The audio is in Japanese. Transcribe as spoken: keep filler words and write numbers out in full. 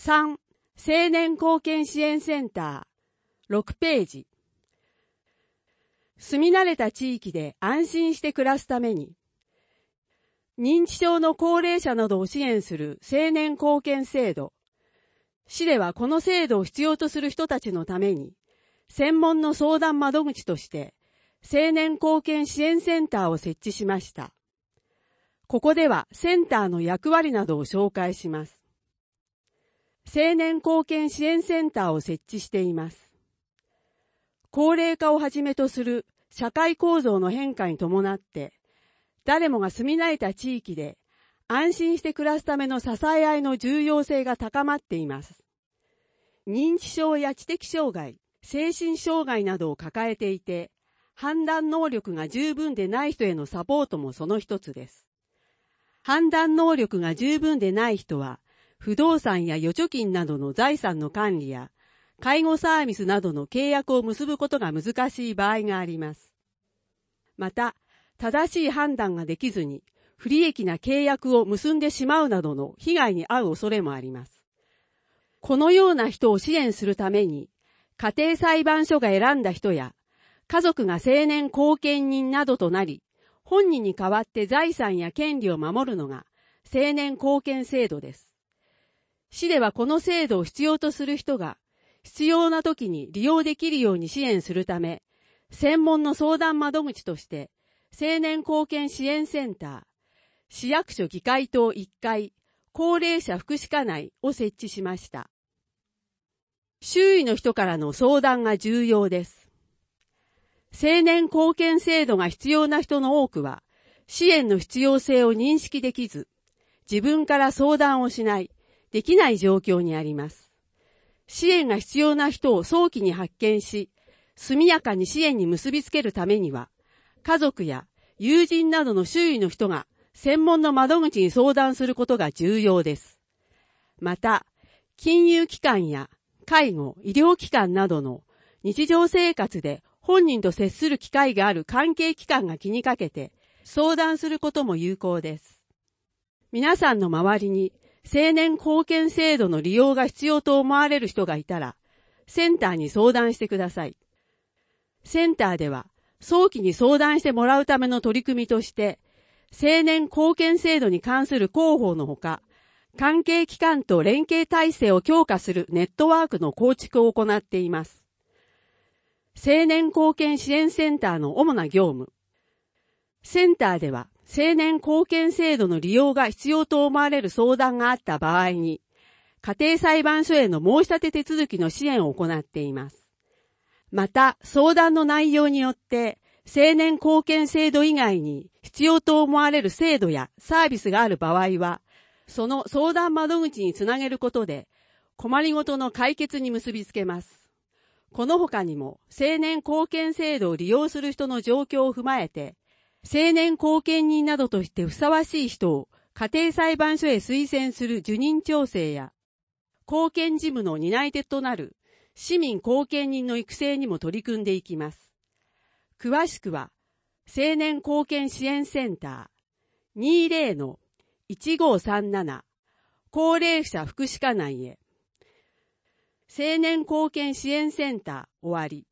さん、青年貢献支援センター、ろくページ。住み慣れた地域で安心して暮らすために、認知症の高齢者などを支援する青年貢献制度。市ではこの制度を必要とする人たちのために、専門の相談窓口として、青年貢献支援センターを設置しました。ここではセンターの役割などを紹介します。青年貢献支援センターを設置しています。高齢化をはじめとする社会構造の変化に伴って、誰もが住み慣れた地域で安心して暮らすための支え合いの重要性が高まっています。認知症や知的障害、精神障害などを抱えていて、判断能力が十分でない人へのサポートもその一つです。判断能力が十分でない人は、不動産や預貯金などの財産の管理や、介護サービスなどの契約を結ぶことが難しい場合があります。また、正しい判断ができずに、不利益な契約を結んでしまうなどの被害に遭う恐れもあります。このような人を支援するために、家庭裁判所が選んだ人や、家族が青年後見人などとなり、本人に代わって財産や権利を守るのが青年後見制度です。市ではこの制度を必要とする人が、必要な時に利用できるように支援するため、専門の相談窓口として、青年貢献支援センター、市役所議会棟いっかい、高齢者福祉課内を設置しました。周囲の人からの相談が重要です。青年貢献制度が必要な人の多くは、支援の必要性を認識できず、自分から相談をしない、できない状況にあります。支援が必要な人を早期に発見し、速やかに支援に結びつけるためには、家族や友人などの周囲の人が専門の窓口に相談することが重要です。また、金融機関や介護、医療機関などの日常生活で本人と接する機会がある関係機関が気にかけて相談することも有効です。皆さんの周りに青年貢献制度の利用が必要と思われる人がいたら、センターに相談してください。センターでは、早期に相談してもらうための取り組みとして、青年貢献制度に関する広報のほか、関係機関と連携体制を強化するネットワークの構築を行っています。青年貢献支援センターの主な業務。センターでは、青年貢献制度の利用が必要と思われる相談があった場合に、家庭裁判所への申し立て手続きの支援を行っています。また、相談の内容によって、青年貢献制度以外に必要と思われる制度やサービスがある場合は、その相談窓口につなげることで、困りごとの解決に結びつけます。この他にも、青年貢献制度を利用する人の状況を踏まえて、青年後見人などとしてふさわしい人を家庭裁判所へ推薦する受任調整や、後見事務の担い手となる市民後見人の育成にも取り組んでいきます。詳しくは、青年貢献支援センター にじゅうのいちごさんなな 高齢者福祉課内へ。青年貢献支援センター終わり。